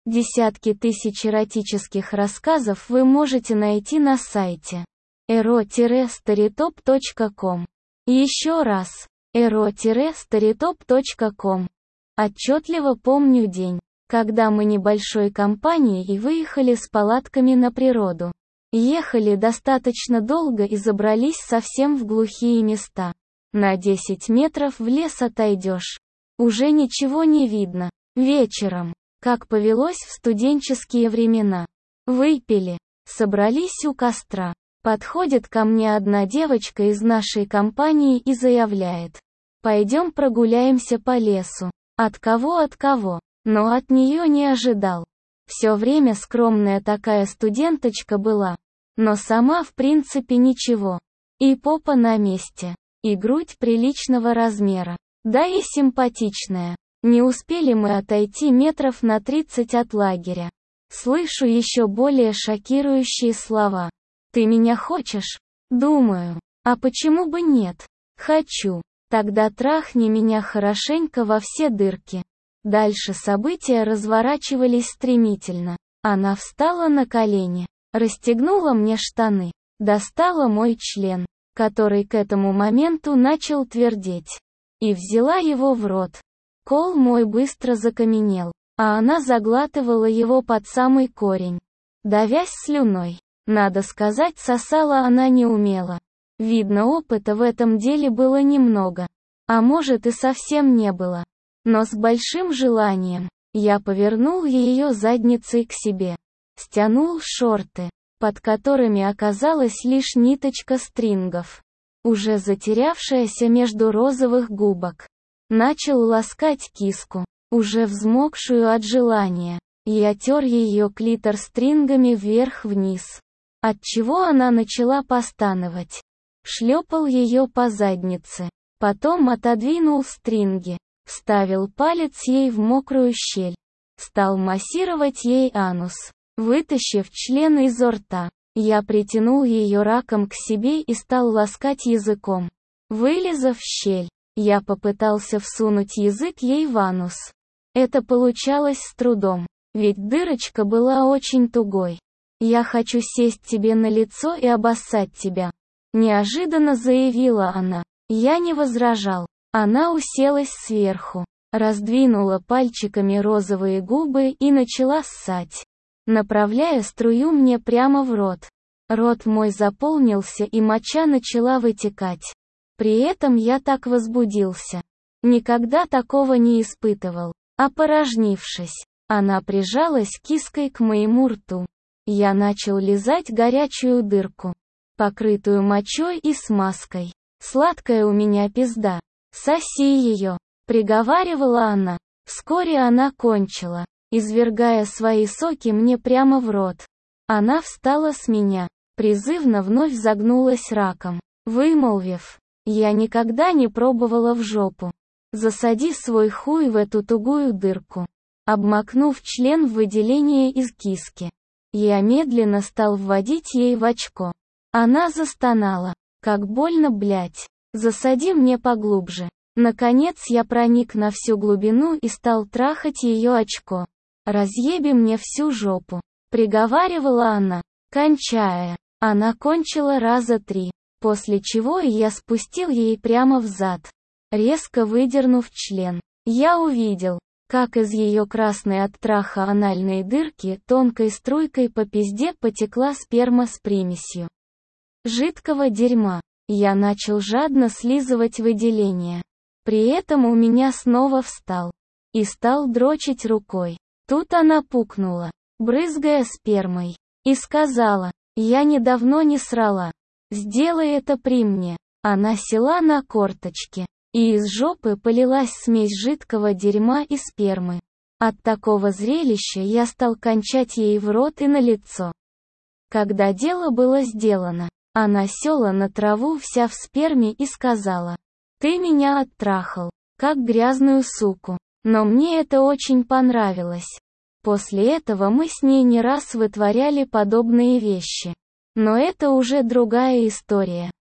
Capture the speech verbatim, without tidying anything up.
Десятки тысяч эротических рассказов вы можете найти на сайте эро старитоп точка ком. Еще раз, эро старитоп точка ком. Отчетливо помню день, когда мы небольшой компанией выехали с палатками на природу. Ехали достаточно долго и забрались совсем в глухие места. На десять метров в лес отойдешь. Уже ничего не видно. Вечером, как повелось в студенческие времена, выпили, собрались у костра. Подходит ко мне одна девочка из нашей компании и заявляет: «Пойдем прогуляемся по лесу». От кого от кого, но от нее не ожидал. Все время скромная такая студенточка была, но сама в принципе ничего. И попа на месте, и грудь приличного размера, да и симпатичная. Не успели мы отойти метров на тридцать от лагеря. Слышу еще более шокирующие слова. «Ты меня хочешь?» Думаю, а почему бы нет? Хочу. Тогда трахни меня хорошенько во все дырки. Дальше события разворачивались стремительно. Она встала на колени, расстегнула мне штаны, достала мой член, который к этому моменту начал твердеть, и взяла его в рот. Кол мой быстро закаменел, а она заглатывала его под самый корень, давясь слюной. Надо сказать, сосала она не умела. Видно, опыта в этом деле было немного, а может и совсем не было. Но с большим желанием, я повернул ее задницей к себе, стянул шорты, под которыми оказалась лишь ниточка стрингов, уже затерявшаяся между розовых губок. Начал ласкать киску, уже взмокшую от желания. Я тер ее клитор стрингами вверх-вниз, отчего она начала постановать. Шлепал ее по заднице, потом отодвинул стринги, вставил палец ей в мокрую щель, стал массировать ей анус. Вытащив член изо рта, я притянул ее раком к себе и стал ласкать языком. Вылезав в щель, я попытался всунуть язык ей в анус. Это получалось с трудом, ведь дырочка была очень тугой. «Я хочу сесть тебе на лицо и обоссать тебя», — неожиданно заявила она. Я не возражал. Она уселась сверху, раздвинула пальчиками розовые губы и начала ссать, направляя струю мне прямо в рот. Рот мой заполнился и моча начала вытекать. При этом я так возбудился. Никогда такого не испытывал. Опорожнившись, она прижалась киской к моему рту. Я начал лизать горячую дырку, покрытую мочой и смазкой. «Сладкая у меня пизда. Соси ее», — приговаривала она. Вскоре она кончила, извергая свои соки мне прямо в рот. Она встала с меня, призывно вновь загнулась раком, вымолвив: «Я никогда не пробовала в жопу. Засади свой хуй в эту тугую дырку». Обмакнув член в выделение из киски, я медленно стал вводить ей в очко. Она застонала. «Как больно, блять. Засади мне поглубже». Наконец я проник на всю глубину и стал трахать ее очко. «Разъеби мне всю жопу», — приговаривала она, кончая. Она кончила раза три, после чего я спустил ей прямо в зад, резко выдернув член. Я увидел, как из ее красной от траха анальной дырки тонкой струйкой по пизде потекла сперма с примесью жидкого дерьма. Я начал жадно слизывать выделения. При этом у меня снова встал и стал дрочить рукой. Тут она пукнула, брызгая спермой, и сказала: «Я недавно не срала. Сделай это при мне». Она села на корточки, и из жопы полилась смесь жидкого дерьма и спермы. От такого зрелища я стал кончать ей в рот и на лицо. Когда дело было сделано, она села на траву вся в сперме и сказала: «Ты меня оттрахал, как грязную суку». Но мне это очень понравилось. После этого мы с ней не раз вытворяли подобные вещи. Но это уже другая история.